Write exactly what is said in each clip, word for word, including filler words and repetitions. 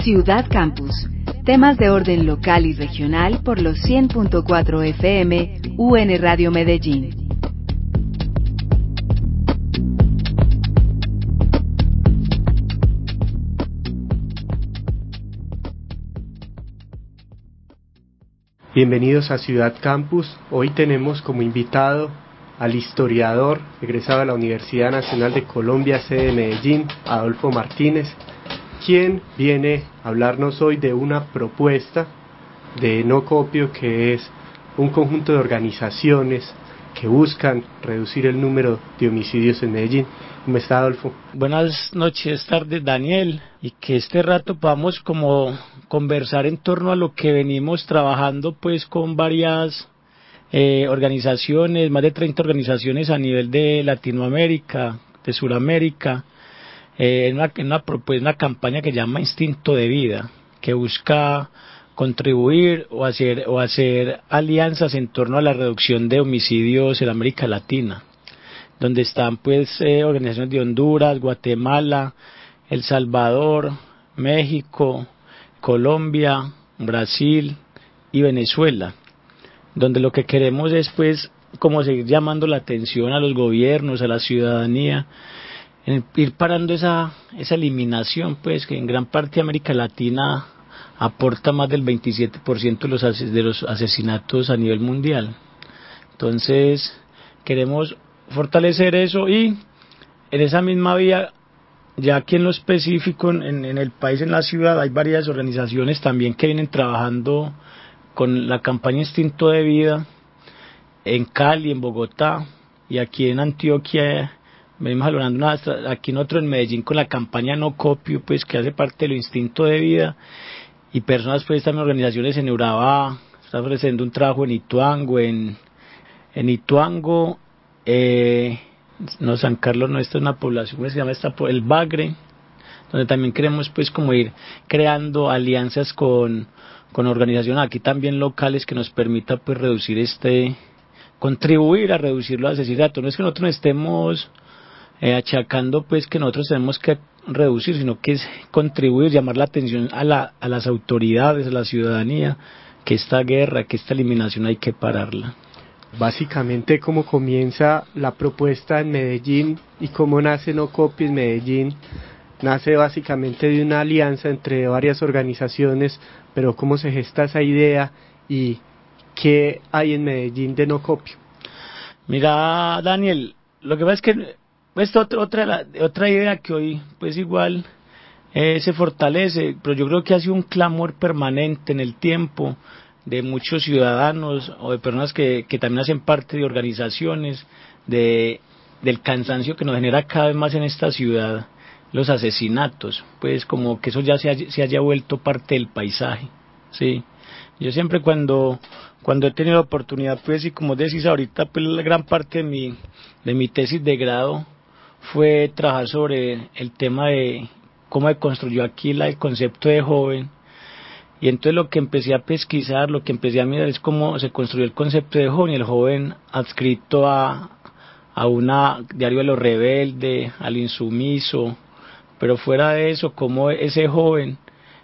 Ciudad Campus. Temas de orden local y regional por los cien punto cuatro F M U N Radio Medellín. Bienvenidos a Ciudad Campus. Hoy tenemos como invitado al historiador egresado de la Universidad Nacional de Colombia, sede de Medellín, Adolfo Martínez, quien viene a hablarnos hoy de una propuesta de no copio que es un conjunto de organizaciones que buscan reducir el número de homicidios en Medellín. ¿Cómo está, Adolfo? Buenas noches, tardes, Daniel, y que este rato podamos como conversar en torno a lo que venimos trabajando pues con varias eh, organizaciones, más de treinta organizaciones a nivel de Latinoamérica, de Sudamérica, eh, en, una, en una, pues una campaña que se llama Instinto de Vida, que busca contribuir o hacer, o hacer alianzas en torno a la reducción de homicidios en América Latina, donde están pues eh, organizaciones de Honduras, Guatemala, El Salvador, México, Colombia, Brasil y Venezuela, donde lo que queremos es pues como seguir llamando la atención a los gobiernos, a la ciudadanía, en ir parando esa, esa eliminación pues que en gran parte de América Latina aporta más del veintisiete por ciento de los, de los asesinatos a nivel mundial. Entonces queremos fortalecer eso y en esa misma vía, ya aquí en lo específico en, en el país, en la ciudad, hay varias organizaciones también que vienen trabajando con la campaña Instinto de Vida en Cali, en Bogotá, y aquí en Antioquia venimos hablando una, aquí nosotros en Medellín con la campaña No Copio, pues que hace parte de lo Instinto de Vida, y personas pues también organizaciones en Urabá, está ofreciendo un trabajo en Ituango, en, en Ituango, Eh, no, San Carlos no, esta es una población, ¿cómo se llama esta? El Bagre, donde también queremos pues como ir creando alianzas con, con organizaciones aquí también locales que nos permita pues reducir este, contribuir a reducir los asesinatos. No es que nosotros estemos eh, achacando pues que nosotros tenemos que reducir, sino que es contribuir, llamar la atención a, la, a las autoridades, a la ciudadanía, que esta guerra, que esta eliminación hay que pararla. Básicamente, cómo comienza la propuesta en Medellín y cómo nace No Copio en Medellín, nace básicamente de una alianza entre varias organizaciones, pero cómo se gesta esa idea y qué hay en Medellín de No Copio. Mira, Daniel, lo que pasa es que esta otra, otra, otra idea que hoy pues igual eh, se fortalece, pero yo creo que ha sido un clamor permanente en el tiempo de muchos ciudadanos o de personas que, que también hacen parte de organizaciones, de, del cansancio que nos genera cada vez más en esta ciudad los asesinatos, pues como que eso ya se, haya, se haya vuelto parte del paisaje, sí. Yo siempre cuando, cuando he tenido la oportunidad, pues y como decís ahorita, pues la gran parte de mi, de mi tesis de grado fue trabajar sobre el tema de cómo se construyó aquí la, el concepto de joven. Y entonces lo que empecé a pesquisar, lo que empecé a mirar es cómo se construyó el concepto de joven, y el joven adscrito a, a una diario de los rebeldes, al insumiso, pero fuera de eso, cómo ese joven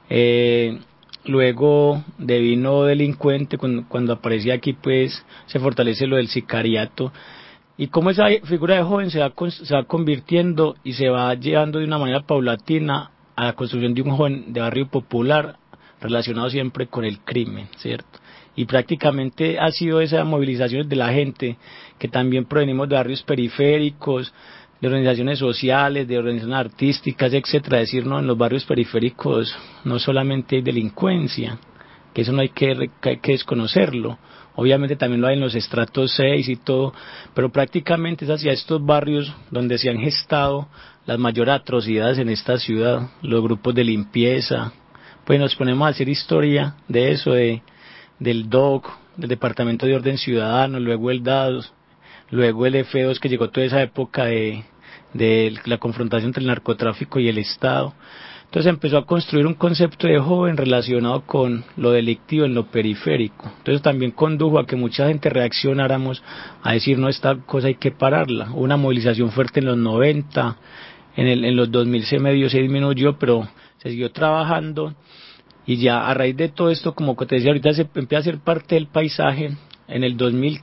eh, luego devino delincuente, cuando, cuando aparecía aquí pues se fortalece lo del sicariato, y cómo esa figura de joven se va, se va convirtiendo y se va llevando de una manera paulatina a la construcción de un joven de barrio popular, relacionado siempre con el crimen, ¿cierto? Y prácticamente ha sido esa movilización de la gente, que también provenimos de barrios periféricos, de organizaciones sociales, de organizaciones artísticas, etcétera. Decir, no, en los barrios periféricos no solamente hay delincuencia, que eso no hay que, que, hay que desconocerlo, obviamente también lo hay en los estratos seis y todo, pero prácticamente es hacia estos barrios donde se han gestado las mayores atrocidades en esta ciudad, los grupos de limpieza. Pues nos ponemos a hacer historia de eso, de, del D O C, del Departamento de Orden Ciudadano, luego el D A D O S, luego el F dos, que llegó toda esa época de, de la confrontación entre el narcotráfico y el Estado. Entonces empezó a construir un concepto de joven relacionado con lo delictivo en lo periférico. Entonces también condujo a que mucha gente reaccionáramos a decir, no, esta cosa hay que pararla. Hubo una movilización fuerte en los noventa, en, el, en los dos mil se medio se disminuyó, pero se siguió trabajando, y ya a raíz de todo esto, como te decía ahorita, se empieza a ser parte del paisaje. En el dos mil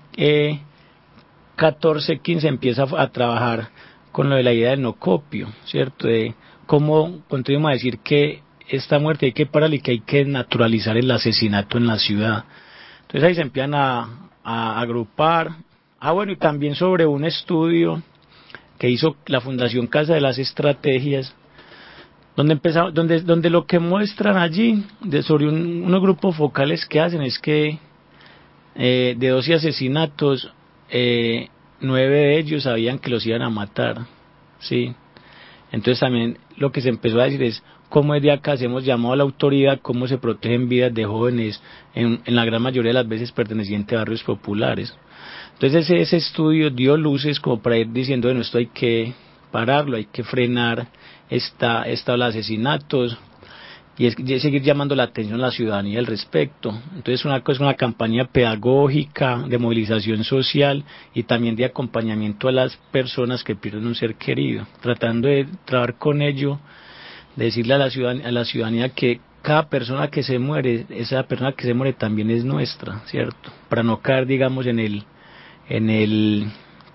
catorce quince empieza a trabajar con lo de la idea del no copio, ¿cierto? De cómo continuamos a decir que esta muerte hay que pararla y que hay que naturalizar el asesinato en la ciudad. Entonces ahí se empiezan a, a agrupar. Ah, bueno, y también sobre un estudio que hizo la Fundación Casa de las Estrategias, donde empezamos, donde, donde lo que muestran allí de sobre un, unos grupos focales que hacen es que eh, de doce asesinatos, eh, nueve de ellos sabían que los iban a matar, ¿sí? Entonces también lo que se empezó a decir es cómo desde acá hacemos llamado a la autoridad, cómo se protegen vidas de jóvenes, en, en la gran mayoría de las veces pertenecientes a barrios populares. Entonces ese, ese estudio dio luces como para ir diciendo, bueno, esto hay que pararlo, hay que frenar esta, esta ola de asesinatos, y es, y seguir llamando la atención a la ciudadanía al respecto. Entonces una cosa, una campaña pedagógica, de movilización social y también de acompañamiento a las personas que pierden un ser querido, tratando de trabajar con ello, de decirle a la ciudadanía, a la ciudadanía que cada persona que se muere, esa persona que se muere también es nuestra, ¿cierto? Para no caer, digamos, en el en el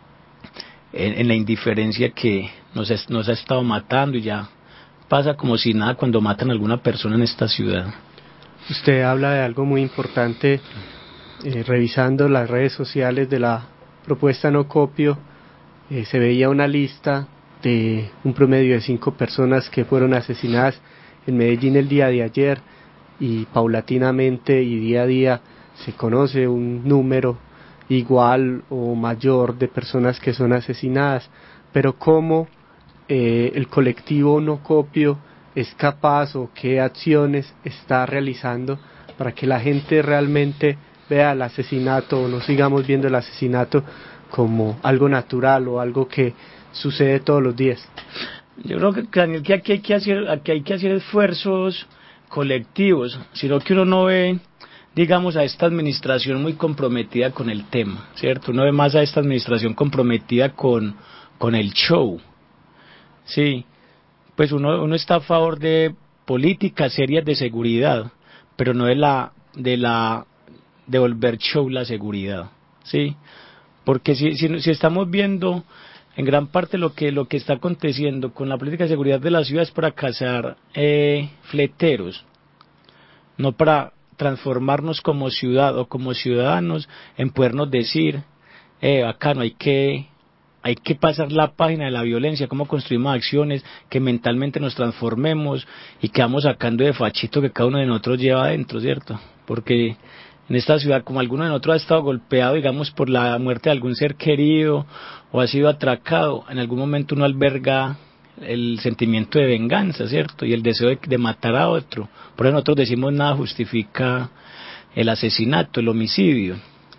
en, en la indiferencia que nos, es, nos ha estado matando, y ya pasa como si nada cuando matan a alguna persona en esta ciudad. Usted habla de algo muy importante, eh, revisando las redes sociales de la propuesta no copio, eh, se veía una lista de un promedio de cinco personas que fueron asesinadas en Medellín el día de ayer, y paulatinamente y día a día se conoce un número igual o mayor de personas que son asesinadas. Pero ¿cómo eh, el colectivo no copio es capaz, o qué acciones está realizando para que la gente realmente vea el asesinato, o no sigamos viendo el asesinato como algo natural o algo que sucede todos los días? Yo creo que, Daniel, que aquí hay que hacer, aquí hay que hacer esfuerzos colectivos, sino que uno no ve, digamos, a esta administración muy comprometida con el tema, ¿cierto? Uno ve más a esta administración comprometida con, con el show, sí. Pues uno, uno está a favor de políticas serias de seguridad, pero no de la, de la, de volver show la seguridad, sí. Porque si, si, si estamos viendo en gran parte lo que lo que está aconteciendo con la política de seguridad de la ciudad es para cazar eh, fleteros, no para transformarnos como ciudad o como ciudadanos en podernos decir, eh, acá no hay que hay que pasar la página de la violencia, cómo construimos acciones que mentalmente nos transformemos y que vamos sacando de fachito que cada uno de nosotros lleva adentro, ¿cierto? Porque en esta ciudad, como alguno de nosotros ha estado golpeado, digamos, por la muerte de algún ser querido o ha sido atracado, en algún momento uno alberga el sentimiento de venganza, ¿cierto? Y el deseo de, de matar a otro. Por eso nosotros decimos nada justifica el asesinato, el homicidio.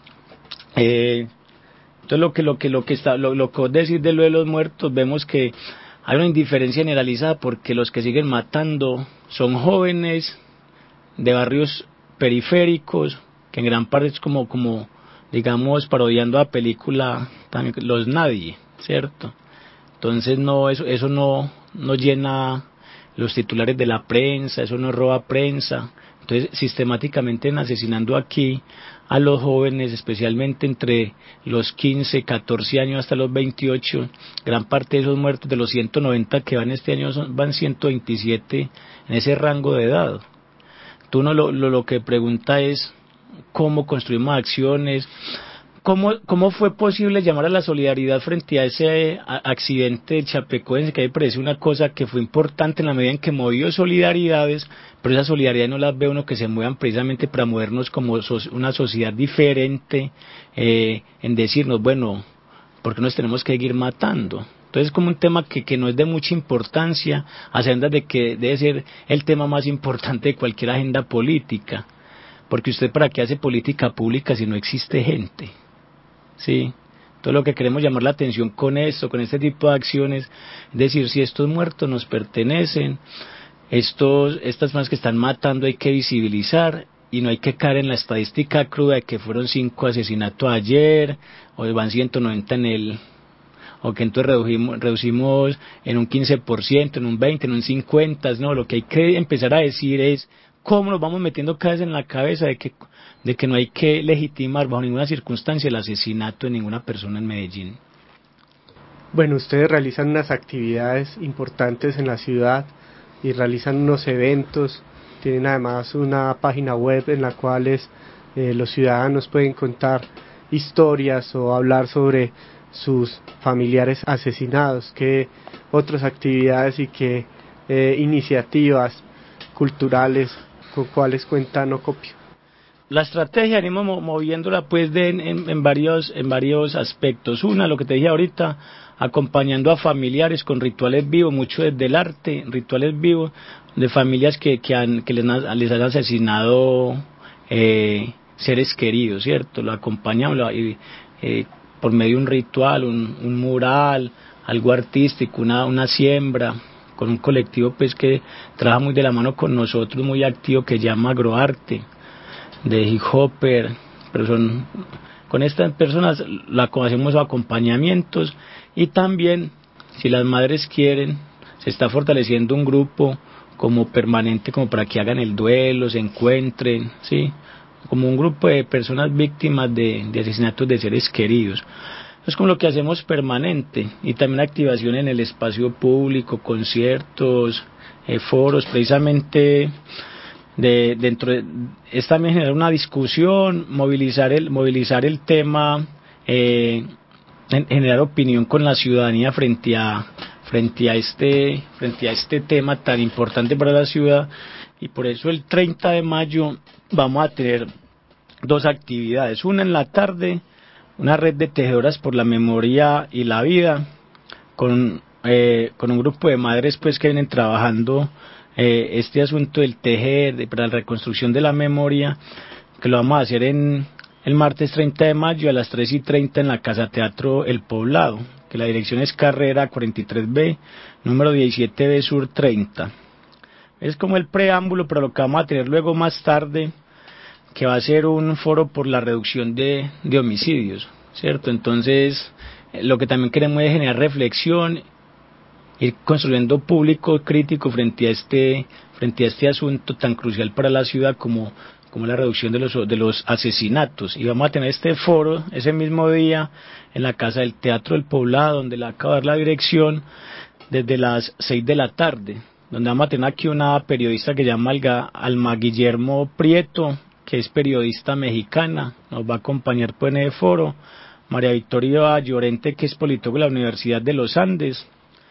Eh, entonces lo que lo que lo que está lo, lo que vos decís de lo de los muertos, vemos que hay una indiferencia generalizada porque los que siguen matando son jóvenes de barrios periféricos, que en gran parte es como, como digamos, parodiando a película también, Los Nadie, ¿cierto? Entonces no, eso, eso no, no llena los titulares de la prensa, eso no roba prensa. Entonces sistemáticamente asesinando aquí a los jóvenes, especialmente entre los quince, catorce años hasta los veintiocho, gran parte de esos muertos, de los ciento noventa que van este año, son, van ciento veintisiete en ese rango de edad. Tú no lo, lo, lo que pregunta es cómo construimos acciones, cómo, cómo fue posible llamar a la solidaridad frente a ese a, accidente de Chapecoense, que a mí me parece una cosa que fue importante en la medida en que movió solidaridades, pero esa solidaridad no las ve uno que se muevan precisamente para movernos como so, una sociedad diferente, eh, en decirnos, bueno, ¿por qué nos tenemos que seguir matando? Entonces es como un tema que, que no es de mucha importancia, a sabiendas de que debe ser el tema más importante de cualquier agenda política, porque usted para qué hace política pública si no existe gente, ¿sí? Todo lo que queremos llamar la atención con esto, con este tipo de acciones, es decir, si estos muertos nos pertenecen, estos, estas personas que están matando hay que visibilizar, y no hay que caer en la estadística cruda de que fueron cinco asesinatos ayer, o van ciento noventa en el... o que entonces reducimos, reducimos en un quince por ciento, en un veinte por ciento, en un cincuenta por ciento, no, lo que hay que empezar a decir es cómo nos vamos metiendo cada vez en la cabeza de que, de que no hay que legitimar bajo ninguna circunstancia el asesinato de ninguna persona en Medellín. Bueno, ustedes realizan unas actividades importantes en la ciudad y realizan unos eventos, tienen además una página web en la cual es, eh, los ciudadanos pueden contar historias o hablar sobre sus familiares asesinados. ¿Qué otras actividades y qué eh, iniciativas culturales con cuáles cuentan Ocopio? La estrategia venimos moviéndola pues de, en, en varios en varios aspectos. Una, lo que te dije ahorita, acompañando a familiares con rituales vivos, mucho desde el arte, rituales vivos de familias que, que, han, que les, les han asesinado eh, seres queridos, ¿cierto? Lo acompañamos y, eh, por medio de un ritual, un, un mural, algo artístico, una, una siembra, con un colectivo pues que trabaja muy de la mano con nosotros, muy activo, que llama Agroarte, de hip hopper, pero son con estas personas la hacemos acompañamientos, y también, si las madres quieren, se está fortaleciendo un grupo como permanente, como para que hagan el duelo, se encuentren, sí, como un grupo de personas víctimas de, de asesinatos de seres queridos. Es como lo que hacemos permanente, y también activación en el espacio público, conciertos, eh, foros, precisamente de dentro de, es también generar una discusión, movilizar el movilizar el tema, eh, generar opinión con la ciudadanía frente a frente a este frente a este tema tan importante para la ciudad. Y por eso el treinta de mayo vamos a tener dos actividades: una en la tarde, una red de tejedoras por la memoria y la vida, con eh, con un grupo de madres pues que vienen trabajando Eh, este asunto del tejer, de, para la reconstrucción de la memoria, que lo vamos a hacer en el martes treinta de mayo a las tres y treinta en la Casa Teatro El Poblado, que la dirección es Carrera cuarenta y tres B, número diecisiete B Sur treinta. Es como el preámbulo para lo que vamos a tener luego más tarde, que va a ser un foro por la reducción de, de homicidios, ¿cierto? Entonces, eh, lo que también queremos es generar reflexión, ir construyendo público crítico frente a este frente a este asunto tan crucial para la ciudad como, como la reducción de los, de los asesinatos. Y vamos a tener este foro ese mismo día en la Casa del Teatro del Poblado, donde le acaba de dar la dirección, desde las seis de la tarde, donde vamos a tener aquí una periodista que se llama Alga, Alma Guillermo Prieto, que es periodista mexicana, nos va a acompañar pues, en el foro. María Victoria Llorente, que es politóloga de la Universidad de los Andes.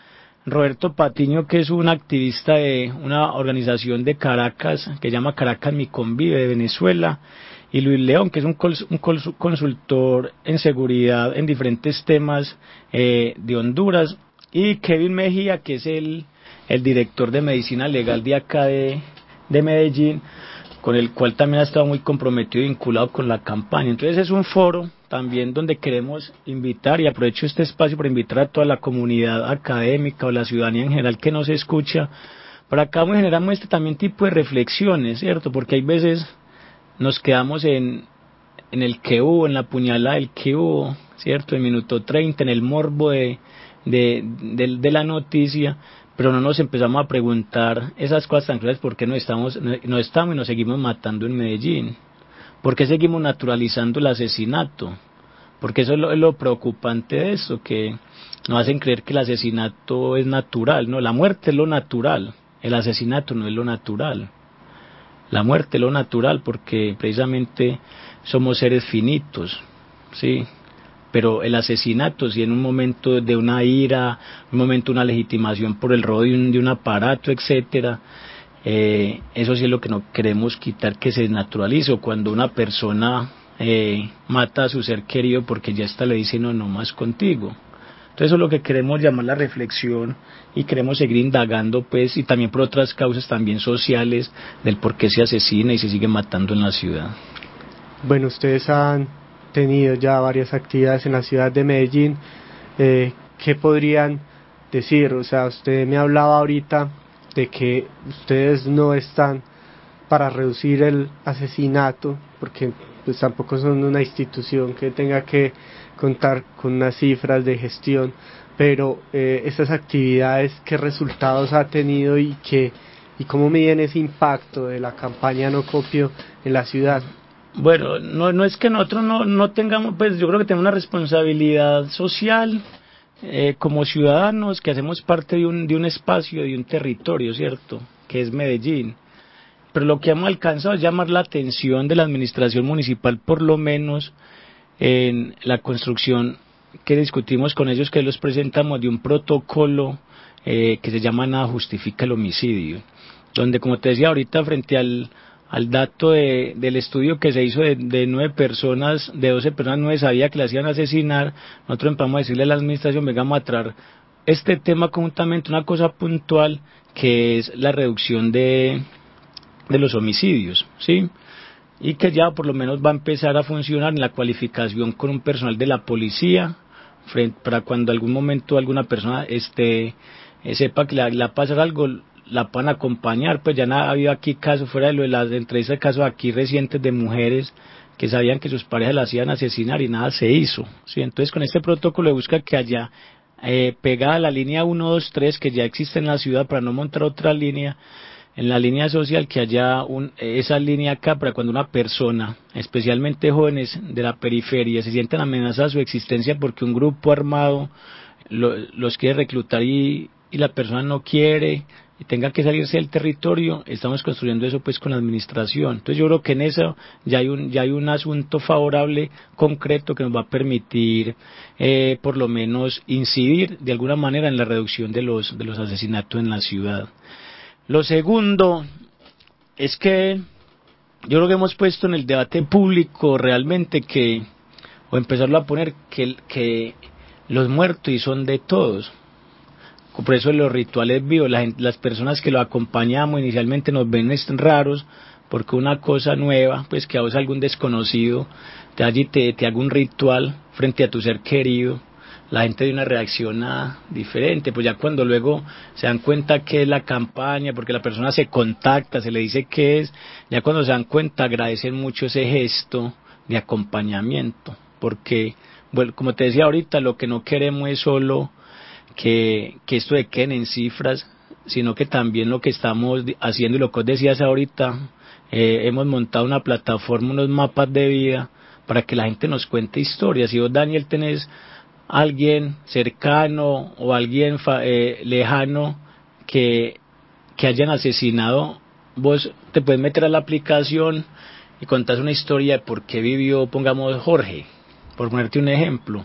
Roberto Patiño, que es un activista de una organización de Caracas que se llama Caracas Mi Convive, de Venezuela, y Luis León, que es un, cons- un cons- consultor en seguridad en diferentes temas eh, de Honduras, y Kevin Mejía, que es el, el director de medicina legal de acá de, de Medellín, con el cual también ha estado muy comprometido y vinculado con la campaña. Entonces es un foro también donde queremos invitar, y aprovecho este espacio para invitar a toda la comunidad académica o la ciudadanía en general que nos escucha, para acá generamos este también tipo de reflexiones, ¿cierto? Porque hay veces nos quedamos en, en el que hubo, en la puñalada del que hubo, ¿cierto? En minuto treinta, en el morbo de, de, de, de la noticia, pero no nos empezamos a preguntar esas cosas tan claras: ¿por qué no estamos, no, no estamos y nos seguimos matando en Medellín? ¿Por qué seguimos naturalizando el asesinato? Porque eso es lo, es lo preocupante de eso, que nos hacen creer que el asesinato es natural. No, la muerte es lo natural, el asesinato no es lo natural. La muerte es lo natural porque precisamente somos seres finitos, ¿sí? Pero el asesinato, si en un momento de una ira, un momento de una legitimación por el robo de un, de un aparato, etcétera, eh, eso sí es lo que no queremos quitar, que se naturalice. O cuando una persona eh, mata a su ser querido porque ya está le dice no, no más contigo. Entonces eso es lo que queremos llamar la reflexión, y queremos seguir indagando pues, y también por otras causas también sociales, del por qué se asesina y se sigue matando en la ciudad. Bueno, ustedes han tenido ya varias actividades en la ciudad de Medellín. eh, ¿qué podrían decir? O sea, usted me hablaba ahorita de que ustedes no están para reducir el asesinato, porque pues tampoco son una institución que tenga que contar con unas cifras de gestión, pero eh, estas actividades, ¿qué resultados ha tenido y qué y cómo miden ese impacto de la campaña No Copio en la ciudad? Bueno, no, no es que nosotros no, no tengamos, pues yo creo que tenemos una responsabilidad social eh, como ciudadanos que hacemos parte de un, de un espacio, de un territorio, ¿cierto?, que es Medellín. Pero lo que hemos alcanzado es llamar la atención de la administración municipal, por lo menos en la construcción que discutimos con ellos, que los presentamos, de un protocolo eh, que se llama Nada Justifica el Homicidio, donde, como te decía ahorita, frente al, al dato de, del estudio que se hizo de, de nueve personas, de doce personas, nueve sabía que las iban a asesinar, nosotros empezamos a decirle a la administración, vengamos a traer este tema conjuntamente, una cosa puntual, que es la reducción de de los homicidios, ¿sí? Y que ya por lo menos va a empezar a funcionar en la cualificación con un personal de la policía, frente, para cuando algún momento alguna persona esté, eh, sepa que le va a pasar algo, la puedan acompañar. Pues ya no ha habido aquí casos, fuera de lo de las entrevistas, casos aquí recientes de mujeres que sabían que sus parejas las iban a asesinar y nada se hizo, ¿sí? Entonces con este protocolo busca que haya eh, pegada la línea uno, dos, tres que ya existe en la ciudad, para no montar otra línea en la línea social, que haya un, esa línea acá para cuando una persona, especialmente jóvenes de la periferia, se sientan amenazadas su existencia porque un grupo armado lo, los quiere reclutar y, y la persona no quiere y tenga que salirse del territorio. Estamos construyendo eso pues con la administración. Entonces yo creo que en eso ya hay un, ya hay un asunto favorable, concreto, que nos va a permitir eh, por lo menos incidir de alguna manera en la reducción de los, de los asesinatos en la ciudad. Lo segundo es que yo creo que hemos puesto en el debate público realmente que, o empezarlo a poner, que, que los muertos y son de todos. Por eso los rituales vivos, la gente, las personas que lo acompañamos inicialmente nos ven raros, porque una cosa nueva, pues que a vos algún desconocido te, allí te, te haga un ritual frente a tu ser querido, la gente de una reacción a, diferente. Pues ya cuando luego se dan cuenta que es la campaña, porque la persona se contacta, se le dice qué es, ya cuando se dan cuenta agradecen mucho ese gesto de acompañamiento, porque, bueno, como te decía ahorita, lo que no queremos es solo que, que esto de queden en cifras, sino que también lo que estamos haciendo, y lo que vos decías ahorita, eh, hemos montado una plataforma, unos mapas de vida, para que la gente nos cuente historias. Si vos, Daniel, tenés alguien cercano o alguien fa, eh, lejano que, que hayan asesinado, vos te puedes meter a la aplicación y contás una historia de por qué vivió, pongamos Jorge, por ponerte un ejemplo,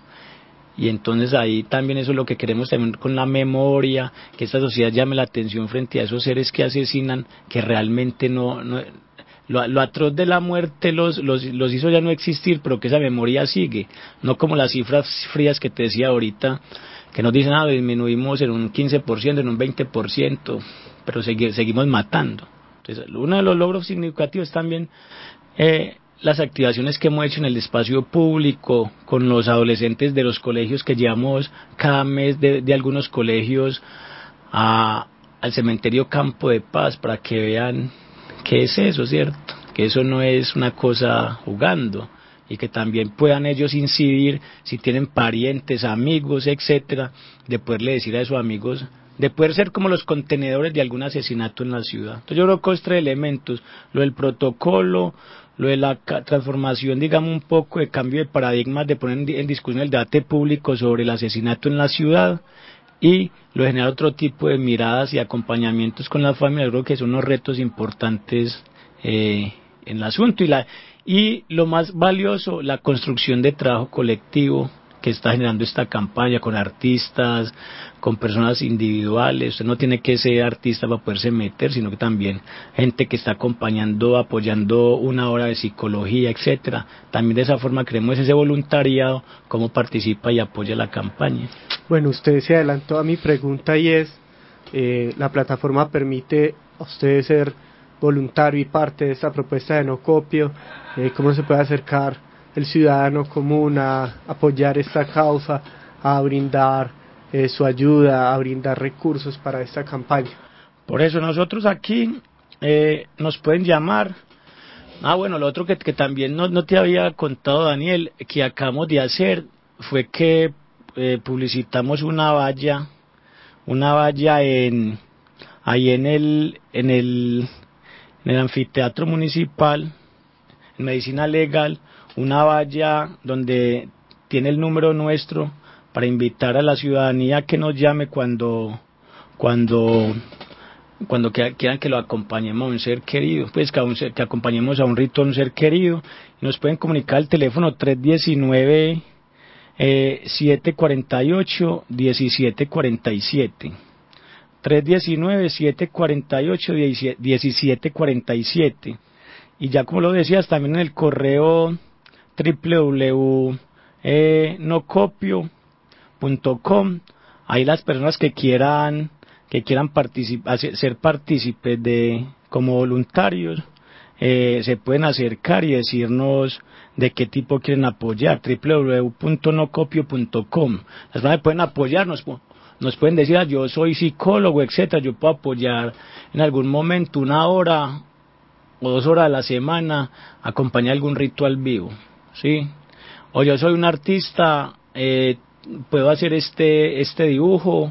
y entonces ahí también eso es lo que queremos también con la memoria, que esta sociedad llame la atención frente a esos seres que asesinan, que realmente no, no Lo, lo atroz de la muerte los, los, los hizo ya no existir, pero que esa memoria sigue, no como las cifras frías que te decía ahorita, que nos dicen, ah, disminuimos en un quince por ciento, en un veinte por ciento, pero segui, seguimos matando. Entonces, uno de los logros significativos también eh, las activaciones que hemos hecho en el espacio público, con los adolescentes de los colegios, que llevamos cada mes de, de algunos colegios a, al cementerio Campo de Paz, para que vean ¿qué es eso, cierto? Que eso no es una cosa jugando, y que también puedan ellos incidir, si tienen parientes, amigos, etcétera, de poderle decir a esos amigos, de poder ser como los contenedores de algún asesinato en la ciudad. Entonces yo creo que estos tres elementos, lo del protocolo, lo de la transformación, digamos, un poco de cambio de paradigmas, de poner en discusión el debate público sobre el asesinato en la ciudad, y lo de generar otro tipo de miradas y acompañamientos con la familia, creo que son unos retos importantes eh, en el asunto. Y, la, y lo más valioso, la construcción de trabajo colectivo que está generando esta campaña, con artistas, con personas individuales. Usted no tiene que ser artista para poderse meter, sino que también gente que está acompañando, apoyando una hora de psicología, etcétera. También de esa forma creemos ese voluntariado, cómo participa y apoya la campaña. Bueno, usted se adelantó a mi pregunta, y es, eh, la plataforma permite a usted ser voluntario y parte de esta propuesta de No Copio. Eh, ¿Cómo se puede acercar el ciudadano común a apoyar esta causa, a brindar eh, su ayuda, a brindar recursos para esta campaña? Por eso nosotros aquí eh, nos pueden llamar Ah, bueno, lo otro que, que también no, no te había contado, Daniel, que acabamos de hacer fue que eh, publicitamos una valla, una valla en ahí en el en el en el anfiteatro municipal, en medicina legal, una valla donde tiene el número nuestro para invitar a la ciudadanía que nos llame cuando cuando cuando quieran que lo acompañemos a un ser querido, pues que, a un ser, que acompañemos a un rito a un ser querido, y nos pueden comunicar al teléfono tres uno nueve, siete cuatro ocho, uno siete cuatro siete, tres uno nueve, siete cuatro ocho, uno siete cuatro siete, y ya como lo decías, también en el correo doble u doble u doble u punto nocopio punto com, ahí las personas que quieran que quieran participar, ser partícipes de como voluntarios, eh, se pueden acercar y decirnos de qué tipo quieren apoyar. doble u doble u doble u punto nocopio punto com. Las personas pueden apoyarnos, nos pueden decir, ah, yo soy psicólogo, etcétera, yo puedo apoyar en algún momento una hora o dos horas a la semana, acompañar algún ritual vivo, ¿sí? O yo soy un artista, eh, puedo hacer este este dibujo,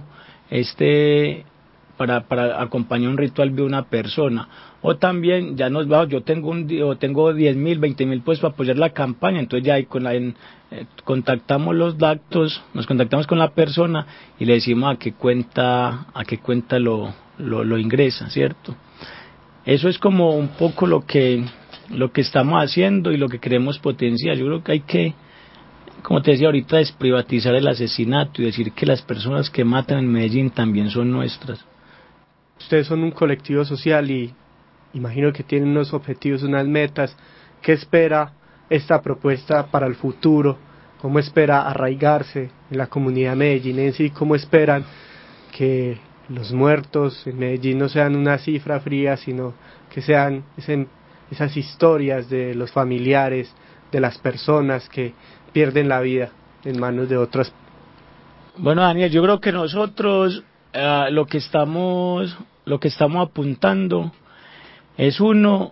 este para para acompañar un ritual de una persona. O también ya nos va, yo tengo un o tengo diez mil, veinte mil pues para apoyar la campaña, entonces ya ahí con la en, eh, contactamos los datos, nos contactamos con la persona y le decimos a qué cuenta a qué cuenta lo lo, lo ingresa, ¿cierto? Eso es como un poco lo que lo que estamos haciendo y lo que queremos potenciar. Yo creo que hay que, como te decía ahorita, desprivatizar el asesinato y decir que las personas que matan en Medellín también son nuestras. Ustedes son un colectivo social y imagino que tienen unos objetivos, unas metas. ¿Qué espera esta propuesta para el futuro? ¿Cómo espera arraigarse en la comunidad medellinense y cómo esperan que los muertos en Medellín no sean una cifra fría, sino que sean ese, esas historias de los familiares, de las personas que pierden la vida en manos de otras? Bueno, Daniel, yo creo que nosotros uh, lo que estamos lo que estamos apuntando es uno,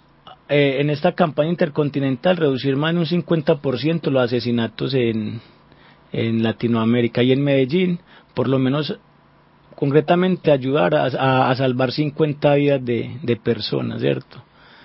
eh, en esta campaña intercontinental, reducir más de un cincuenta por ciento los asesinatos en, en Latinoamérica y en Medellín, por lo menos concretamente ayudar a, a, a salvar cincuenta vidas de, de personas, ¿cierto?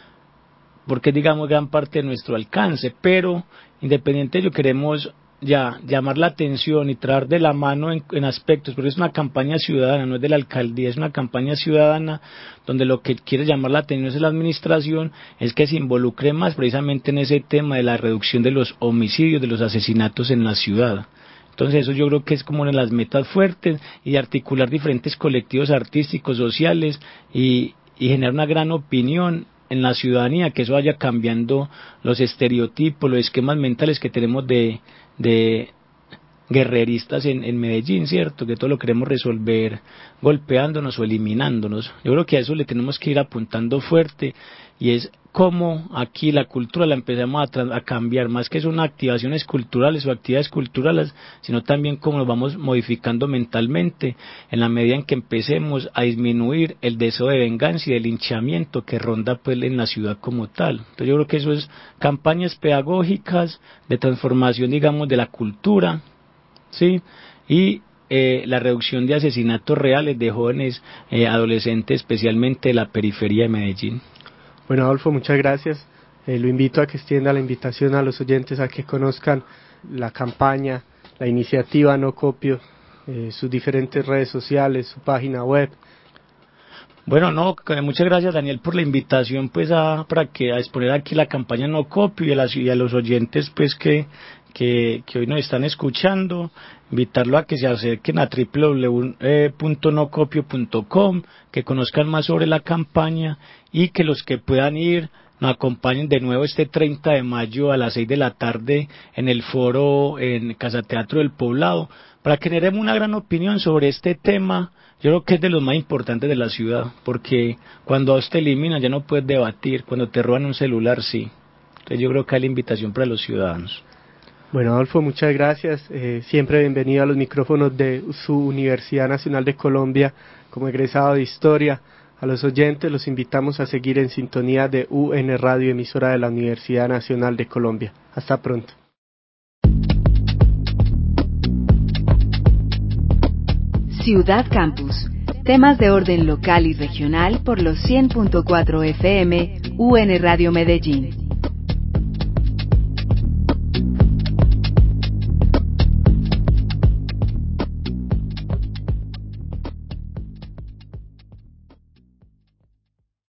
Porque digamos gran parte de nuestro alcance, pero independiente de ello queremos ya llamar la atención y traer de la mano en, en aspectos, porque es una campaña ciudadana, no es de la alcaldía, es una campaña ciudadana donde lo que quiere llamar la atención es la administración, es que se involucre más precisamente en ese tema de la reducción de los homicidios, de los asesinatos en la ciudad. Entonces eso yo creo que es como una de las metas fuertes, y articular diferentes colectivos artísticos, sociales, y, y generar una gran opinión en la ciudadanía, que eso vaya cambiando los estereotipos, los esquemas mentales que tenemos de, de guerreristas en, en Medellín, ¿cierto? Que todo lo queremos resolver golpeándonos o eliminándonos. Yo creo que a eso le tenemos que ir apuntando fuerte, y es cómo aquí la cultura la empezamos a, a cambiar, más que son activaciones culturales o actividades culturales, sino también cómo nos vamos modificando mentalmente en la medida en que empecemos a disminuir el deseo de venganza y de linchamiento que ronda pues en la ciudad como tal. Entonces yo creo que eso es campañas pedagógicas de transformación, digamos, de la cultura, ¿sí? Y eh, la reducción de asesinatos reales de jóvenes, eh, adolescentes, especialmente de la periferia de Medellín. Bueno, Adolfo, muchas gracias. Eh, lo invito a que extienda la invitación a los oyentes a que conozcan la campaña, la iniciativa No Copio, eh, sus diferentes redes sociales, su página web. Bueno, no, muchas gracias, Daniel, por la invitación, pues, a, para que a exponer aquí la campaña No Copio, y a, las, y a los oyentes, pues, que, que, que hoy nos están escuchando, invitarlo a que se acerquen a doble u doble u doble u punto nocopio punto com, que conozcan más sobre la campaña, y que los que puedan ir nos acompañen de nuevo este treinta de mayo a las seis de la tarde en el foro en Casa Teatro del Poblado, para que generemos una gran opinión sobre este tema. Yo creo que es de los más importantes de la ciudad, porque cuando a usted elimina ya no puedes debatir, cuando te roban un celular sí. Entonces yo creo que hay la invitación para los ciudadanos. Bueno, Adolfo, muchas gracias. Eh, siempre bienvenido a los micrófonos de su Universidad Nacional de Colombia como egresado de Historia, A los oyentes los invitamos a seguir en sintonía de U N Radio, emisora de la Universidad Nacional de Colombia. Hasta pronto. Ciudad Campus. Temas de orden local y regional por los cien punto cuatro F M U N Radio Medellín.